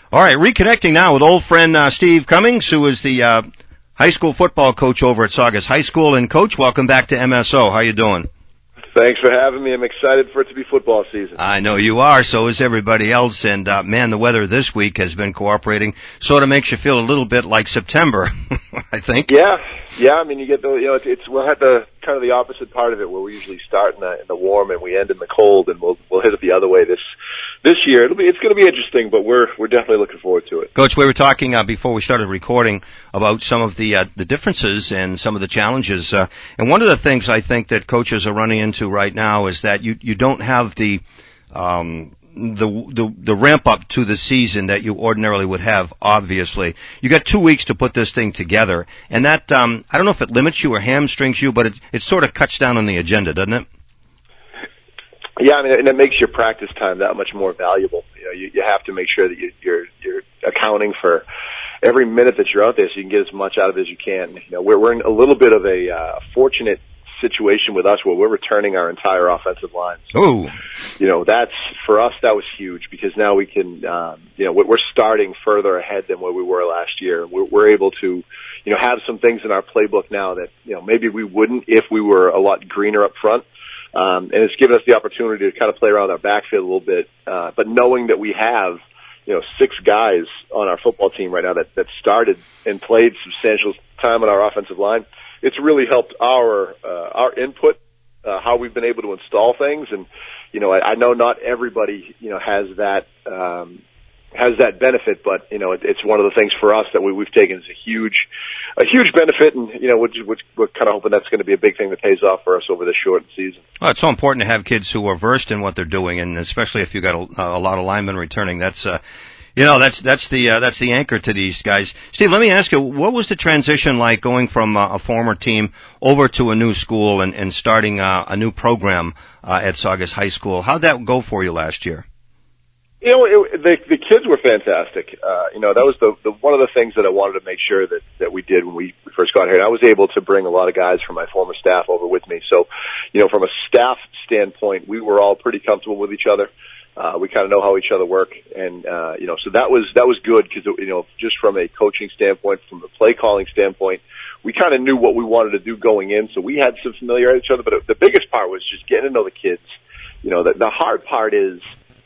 All right, reconnecting now with old friend Steve Cummings, who is the high school football coach over at Saugus High School. And, Coach, welcome back to MSO. How you doing? Thanks for having me. I'm excited for it to be football season. I know you are. So is everybody else. And, man, the weather this week has been cooperating. Sort of makes you feel a little bit like September, I think. Yeah. I mean, you get we'll have the kind of the opposite part of it, where we usually start in the warm and we end in the cold, and we'll hit it the other way this year. It's going to be interesting, but we're definitely looking forward to it. Coach, we were talking before we started recording about some of the differences and some of the challenges. And one of the things I think that coaches are running into right now is that you don't have the ramp up to the season that you ordinarily would have. Obviously, you got 2 weeks to put this thing together, and that I don't know if it limits you or hamstrings you, but it sort of cuts down on the agenda, doesn't it? Yeah, I mean, and it makes your practice time that much more valuable. You have to make sure that you're accounting for every minute that you're out there, so you can get as much out of it as you can. We're in a little bit of a fortunate situation with us where we're returning our entire offensive line. So, that's for us. That was huge because now we can, we're starting further ahead than where we were last year. We're able to, have some things in our playbook now that, maybe we wouldn't if we were a lot greener up front. And it's given us the opportunity to kind of play around our backfield a little bit. But knowing that we have, 6 guys on our football team right now that started and played substantial time on our offensive line, it's really helped our input, how we've been able to install things. And, I know not everybody, has that benefit, but, it's one of the things for us that we've taken as a huge benefit. And, we're kind of hoping that's going to be a big thing that pays off for us over this shortened season. Well, it's so important to have kids who are versed in what they're doing, and especially if you've got a lot of linemen returning. That's the anchor to these guys. Steve, let me ask you, what was the transition like going from a former team over to a new school and starting a new program at Saugus High School? How'd that go for you last year? The kids were fantastic. That was the one of the things that I wanted to make sure that we did when we first got here. And I was able to bring a lot of guys from my former staff over with me. So, from a staff standpoint, we were all pretty comfortable with each other. We kind of know how each other work, and so that was good because just from a coaching standpoint, from a play calling standpoint, we kind of knew what we wanted to do going in. So we had some familiarity with each other. But the biggest part was just getting to know the kids. The hard part is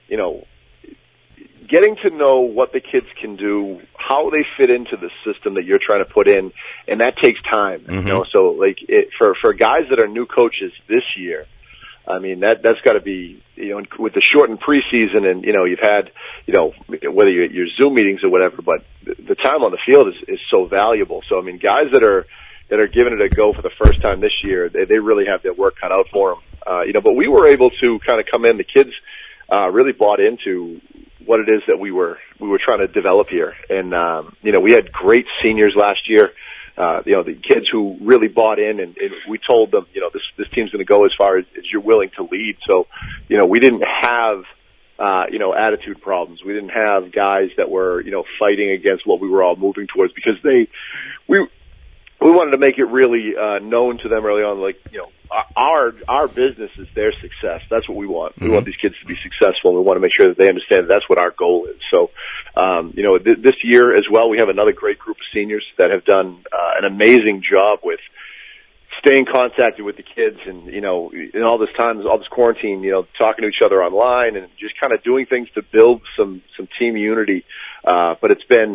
getting to know what the kids can do, how they fit into the system that you're trying to put in, and that takes time. Mm-hmm. So for guys that are new coaches this year, I mean, that's got to be, with the shortened preseason and, you've had, whether your Zoom meetings or whatever, but the time on the field is so valuable. So, I mean, guys that are giving it a go for the first time this year, they really have their work cut out for them. But we were able to kind of come in. The kids, really bought into what it is that we were trying to develop here. And, we had great seniors last year. The kids who really bought in, and we told them, this team's going to go as far as you're willing to lead. So, we didn't have, attitude problems. We didn't have guys that were, fighting against what we were all moving towards, because we wanted to make it really, known to them early on, like, our business is their success. That's what we want. Mm-hmm. We want these kids to be successful, and we want to make sure that they understand that's what our goal is. So, this year as well, we have another great group of seniors that have done an amazing job with staying contacted with the kids, and in all this time, all this quarantine, talking to each other online and just kind of doing things to build some team unity. But it's been,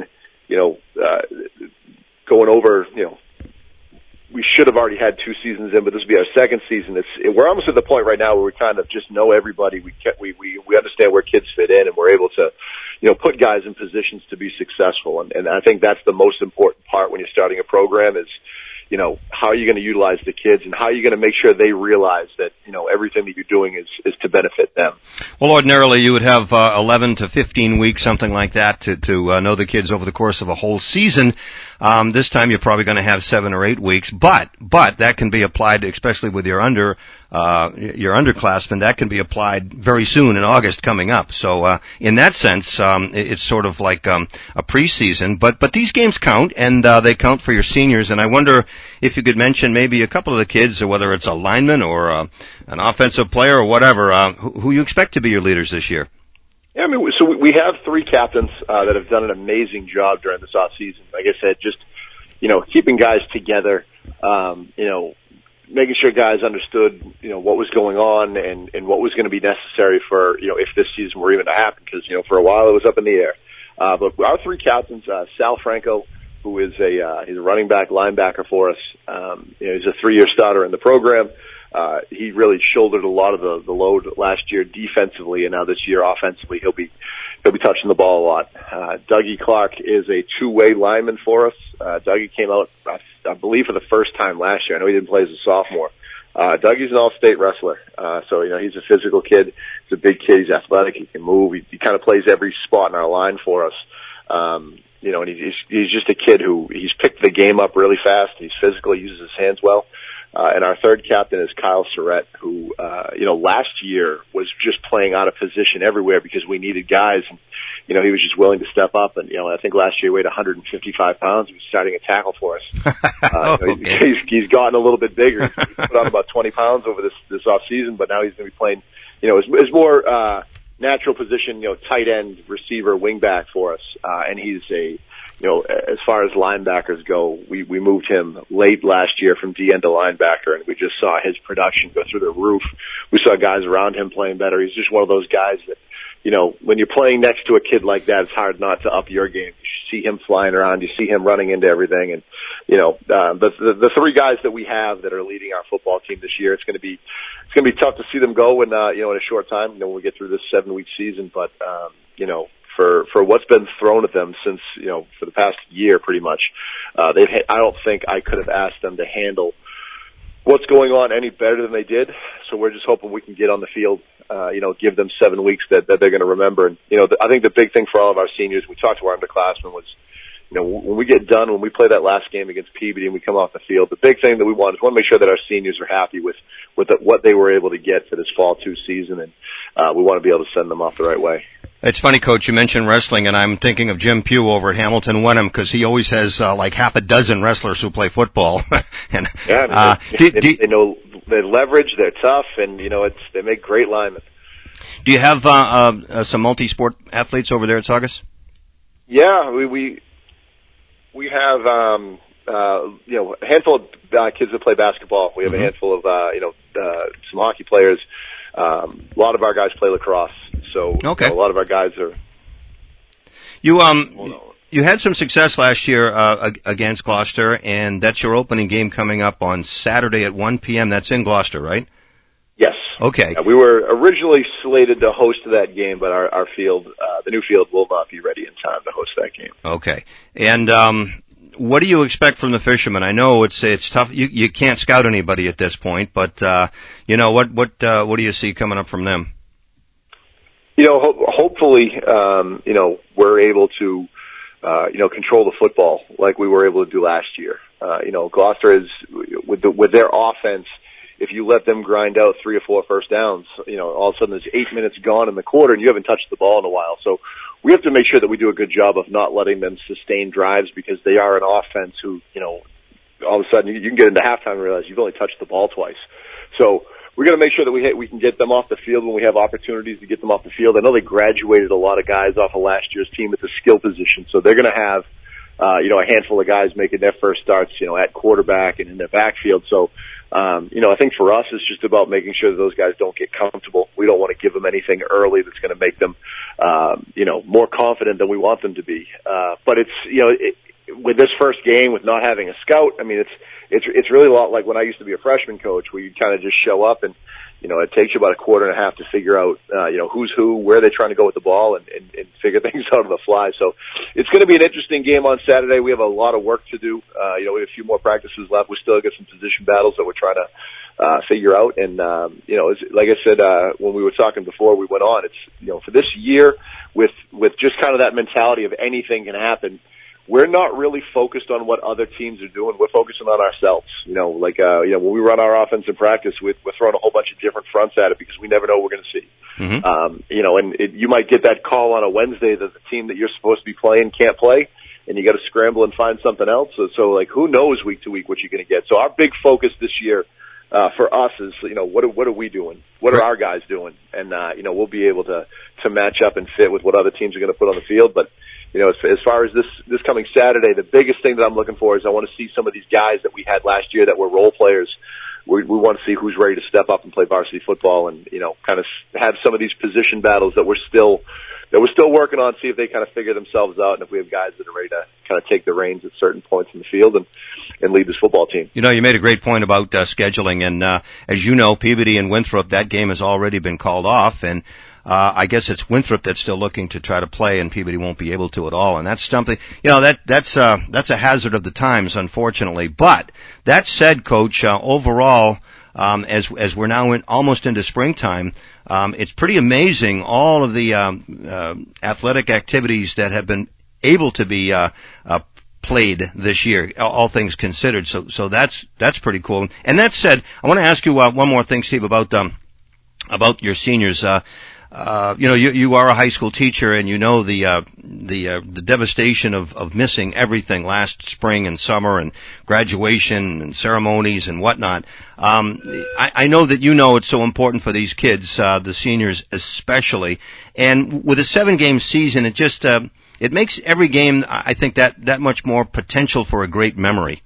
going over, we should have already had 2 seasons in, but this will be our second season. We're almost at the point right now where we kind of just know everybody. We understand where kids fit in, and we're able to, put guys in positions to be successful. And I think that's the most important part when you're starting a program is, how are you going to utilize the kids, and how are you going to make sure they realize that, everything that you're doing is to benefit them. Well, ordinarily you would have 11 to 15 weeks, something like that, to know the kids over the course of a whole season. This time you're probably going to have 7 or 8 weeks, but that can be applied, especially with your underclassmen, that can be applied very soon in August coming up. So, in that sense, it's sort of like, a preseason, but these games count, and, they count for your seniors. And I wonder if you could mention maybe a couple of the kids, or whether it's a lineman or, an offensive player or whatever, who you expect to be your leaders this year. Yeah, I mean, so we have three captains that have done an amazing job during this off season. Like I said, just keeping guys together, making sure guys understood what was going on and what was going to be necessary for if this season were even to happen. Because for a while it was up in the air. But our three captains, Sal Franco, who is he's a running back linebacker for us. He's a 3-year starter in the program. He really shouldered a lot of the load last year defensively, and now this year offensively he'll be touching the ball a lot. Dougie Clark is a two-way lineman for us. Dougie came out, I believe, for the first time last year. I know he didn't play as a sophomore. Dougie's an all-state wrestler, so he's a physical kid. He's a big kid. He's athletic. He can move. He kind of plays every spot in our line for us. And he's just a kid who he's picked the game up really fast. He's physical. He uses his hands well. And our third captain is Kyle Surratt, who, last year was just playing out of position everywhere because we needed guys. And, he was just willing to step up. And, I think last year he weighed 155 pounds. He was starting a tackle for us. Okay. He's gotten a little bit bigger. He's put on about 20 pounds over this off season, but now he's going to be playing, his more, natural position, tight end, receiver, wingback for us. And he's as far as linebackers go, we moved him late last year from DN to linebacker, and we just saw his production go through the roof. We saw guys around him playing better. He's just one of those guys that, when you're playing next to a kid like that, it's hard not to up your game. You see him flying around, you see him running into everything, and, the three guys that we have that are leading our football team this year, it's going to be tough to see them go in a short time, when we get through this 7-week season, but, for what's been thrown at them since, for the past year pretty much, I don't think I could have asked them to handle what's going on any better than they did. So we're just hoping we can get on the field, give them 7 weeks that they're going to remember. And, I think the big thing for all of our seniors, we talked to our underclassmen, was, when we get done, when we play that last game against Peabody and we come off the field, the big thing that we want is make sure that our seniors are happy with what they were able to get for this fall 2 season. And, we want to be able to send them off the right way. It's funny, Coach, you mentioned wrestling, and I'm thinking of Jim Pugh over at Hamilton Wenham, because he always has like half a dozen wrestlers who play football. And, they know they leverage, they're tough, and they make great linemen. Do you have some multi-sport athletes over there at Saugus? Yeah, we have a handful of kids that play basketball. We have a handful of some hockey players. A lot of our guys play lacrosse. So okay. A lot of our guys are. You had some success last year against Gloucester, and that's your opening game coming up on Saturday at 1 p.m. That's in Gloucester, right? Yes. Okay. We were originally slated to host that game, but our field, the new field, will not be ready in time to host that game. Okay. And what do you expect from the Fishermen? I know it's tough. You can't scout anybody at this point, but what do you see coming up from them? Hopefully, we're able to, control the football like we were able to do last year. Gloucester is, with their offense, if you let them grind out 3 or 4 first downs, all of a sudden there's 8 minutes gone in the quarter and you haven't touched the ball in a while. So we have to make sure that we do a good job of not letting them sustain drives, because they are an offense who, all of a sudden you can get into halftime and realize you've only touched the ball twice. So we're going to make sure that we can get them off the field when we have opportunities to get them off the field. I know they graduated a lot of guys off of last year's team at the skill position, so they're going to have, a handful of guys making their first starts, at quarterback and in their backfield. So, I think for us, it's just about making sure that those guys don't get comfortable. We don't want to give them anything early that's going to make them, more confident than we want them to be. But it's, with this first game, with not having a scout, I mean, it's really a lot like when I used to be a freshman coach, where you kind of just show up and, it takes you about a quarter and a half to figure out, who's who, where they're trying to go with the ball, and figure things out on the fly. So it's going to be an interesting game on Saturday. We have a lot of work to do. We have a few more practices left. We still got some position battles that we're trying to figure out. And, like I said, when we were talking before we went on, it's, for this year, with just kind of that mentality of anything can happen, we're not really focused on what other teams are doing. We're focusing on ourselves. When we run our offense in practice, we're throwing a whole bunch of different fronts at it because we never know what we're going to see. Mm-hmm. You might get that call on a Wednesday that the team that you're supposed to be playing can't play, and you got to scramble and find something else. So who knows week to week what you're going to get. So our big focus this year, for us is, what are we doing? What are our guys doing? And, we'll be able to match up and fit with what other teams are going to put on the field. But, as far as this coming Saturday, the biggest thing that I'm looking for is I want to see some of these guys that we had last year that were role players. We want to see who's ready to step up and play varsity football and, kind of have some of these position battles that we're still working on, see if they kind of figure themselves out and if we have guys that are ready to kind of take the reins at certain points in the field and lead this football team. You made a great point about scheduling, and as you know, Peabody and Winthrop, that game has already been called off, and I guess it's Winthrop that's still looking to try to play, and Peabody won't be able to at all. And that's something, that's a hazard of the times, unfortunately. But that said, Coach, overall, as we're now almost into springtime, it's pretty amazing all of the athletic activities that have been able to be played this year, all things considered. So that's pretty cool. And that said, I want to ask you one more thing, Steve, about your seniors. You are a high school teacher, and the devastation of missing everything last spring and summer and graduation and ceremonies and whatnot. I know that it's so important for these kids, the seniors especially. And with a 7-game season, it makes every game, I think, that much more potential for a great memory.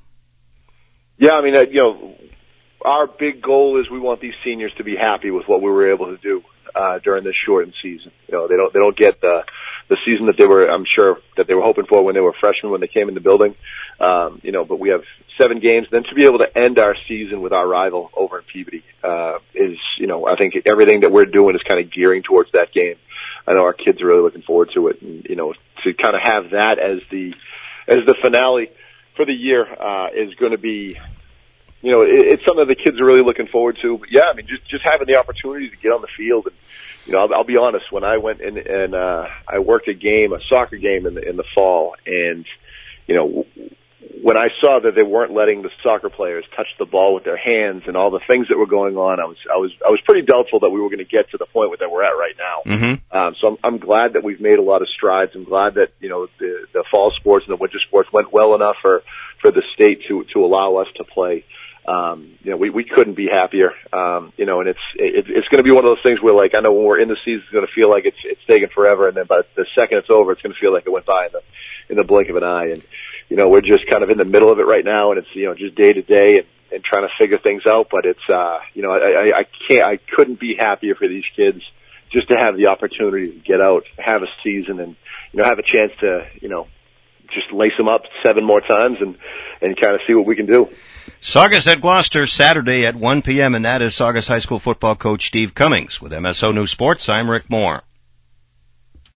Yeah, I mean, our big goal is we want these seniors to be happy with what we were able to do during this shortened season. They don't get the season that I'm sure that they were hoping for when they were freshmen when they came in the building. But we have 7 games. Then to be able to end our season with our rival over in Peabody is, I think everything that we're doing is kind of gearing towards that game. I know our kids are really looking forward to it, and to kind of have that as the finale for the year is going to be. It's something that the kids are really looking forward to. But yeah, I mean, just having the opportunity to get on the field, and I'll be honest. When I went and I worked a soccer game in the fall, and when I saw that they weren't letting the soccer players touch the ball with their hands and all the things that were going on, I was pretty doubtful that we were going to get to the point that we're at right now. Mm-hmm. So I'm glad that we've made a lot of strides. I'm glad that the fall sports and the winter sports went well enough for the state to allow us to play. We couldn't be happier. And it's going to be one of those things where, like, I know when we're in the season, it's going to feel like it's taken forever, and then by the second it's over, it's going to feel like it went by in the blink of an eye. And we're just kind of in the middle of it right now, and it's just day to day and trying to figure things out. But it's I couldn't be happier for these kids just to have the opportunity to get out, have a season, and have a chance to just lace them up 7 more times and kind of see what we can do. Saugus at Gloucester, Saturday at 1 p.m., and that is Saugus High School football coach Steve Cummings. With MSO News Sports, I'm Rick Moore.